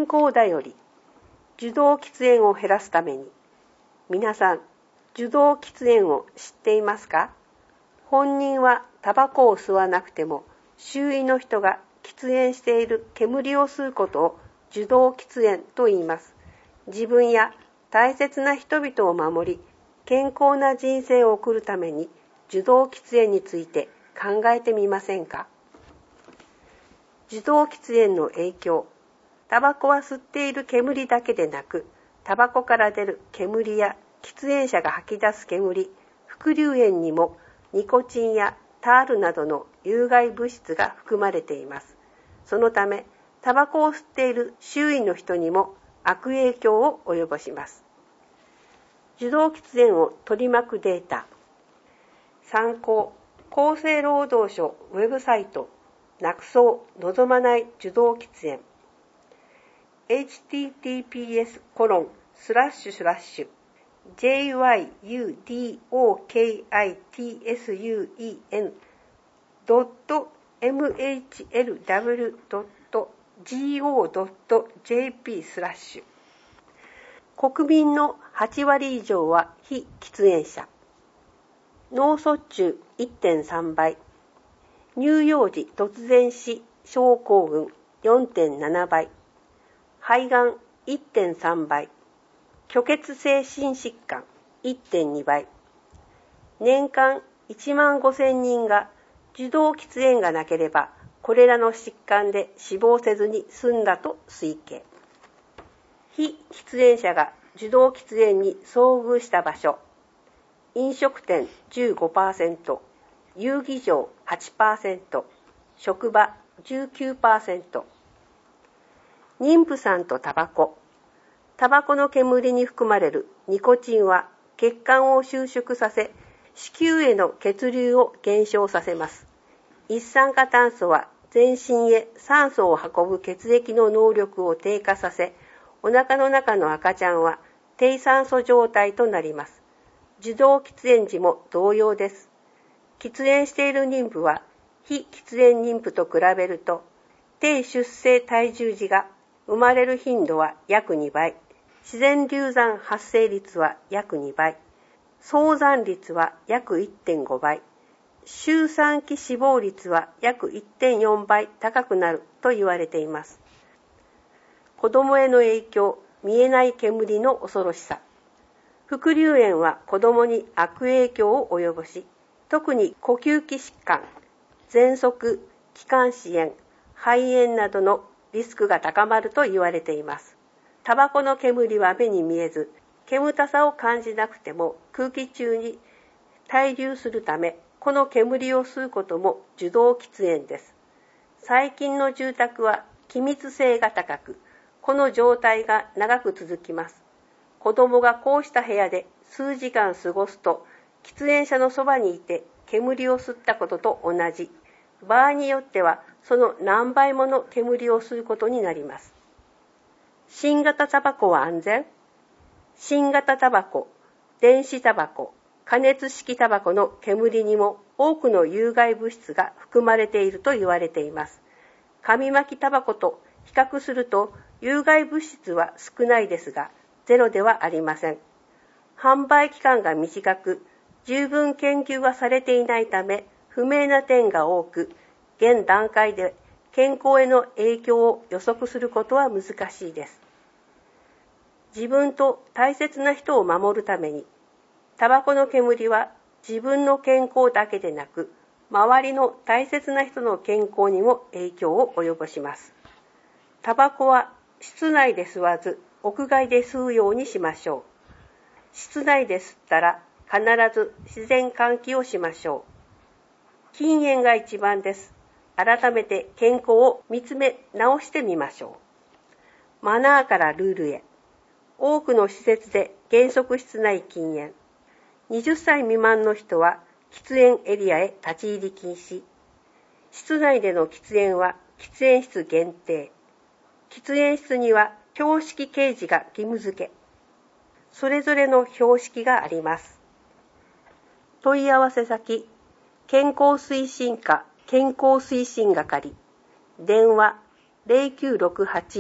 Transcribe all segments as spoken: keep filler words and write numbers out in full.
康だより、受動喫煙を減らすために。皆さん、受動喫煙を知っていますか？本人はタバコを吸わなくても、周囲の人が喫煙している煙を吸うことを受動喫煙と言います。自分や大切な人々を守り、健康な人生を送るために受動喫煙について考えてみませんか？受動喫煙の影響。タバコは吸っている煙だけでなく、タバコから出る煙や喫煙者が吐き出す煙、副流煙にもニコチンやタールなどの有害物質が含まれています。そのため、タバコを吸っている周囲の人にも悪影響を及ぼします。受動喫煙を取り巻くデータ。参考、厚生労働省ウェブサイト、なくそう望まない受動喫煙。エイチティーティーピーエスコロンスラッシュスラッシュ ジェイワイユーディーオーケーアイティーエスユーイーエヌ ドット エムエイチエルダブリュー ドット ジーオー ドット ジェーピー スラッシュ。国民のはちわり以上は非喫煙者。脳卒中 いってんさんばい。乳幼児突然死症候群 よんてんななばい。肺がん いってんさんばい。虚血性心疾患 いってんにばい。年間いちまんごせんにんが受動喫煙がなければこれらの疾患で死亡せずに済んだと推計。非喫煙者が受動喫煙に遭遇した場所。飲食店 じゅうごパーセント、遊技場 はちパーセント、職場 じゅうきゅうパーセント。妊婦さんとタバコ。タバコの煙に含まれるニコチンは血管を収縮させ、子宮への血流を減少させます。一酸化炭素は全身へ酸素を運ぶ血液の能力を低下させ、お腹の中の赤ちゃんは低酸素状態となります。受動喫煙時も同様です。喫煙している妊婦は非喫煙妊婦と比べると、低出生体重時が生まれる頻度は約にばい、自然流産発生率は約にばい、早産率は約 いってんごばい、周産期死亡率は約 いってんよんばい高くなると言われています。子供への影響、見えない煙の恐ろしさ。副流煙は子供に悪影響を及ぼし、特に呼吸器疾患、喘息、気管支炎、肺炎などのリスクが高まると言われています。タバコの煙は目に見えず、煙たさを感じなくても空気中に滞留するため、この煙を吸うことも受動喫煙です。最近の住宅は気密性が高く、この状態が長く続きます。子供がこうした部屋で数時間過ごすと、喫煙者のそばにいて煙を吸ったことと同じ、場合によってはその何倍もの煙を吸うことになります。新型タバコは安全？新型タバコ、電子タバコ、加熱式タバコの煙にも多くの有害物質が含まれていると言われています。紙巻きタバコと比較すると有害物質は少ないですが、ゼロではありません。販売期間が短く、十分研究がされていないため、不明な点が多く、現段階で健康への影響を予測することは難しいです。自分と大切な人を守るために、タバコの煙は自分の健康だけでなく、周りの大切な人の健康にも影響を及ぼします。タバコは室内で吸わず、屋外で吸うようにしましょう。室内で吸ったら必ず自然換気をしましょう。禁煙が一番です。改めて健康を見つめ直してみましょう。マナーからルールへ。多くの施設で原則室内禁煙。はたち未満の人は喫煙エリアへ立ち入り禁止。室内での喫煙は喫煙室限定。喫煙室には標識掲示が義務付け。それぞれの標識があります。問い合わせ先、健康推進課健康推進係、電話 ゼロきゅうろくはち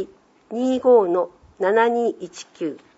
にじゅうごのななにいちきゅう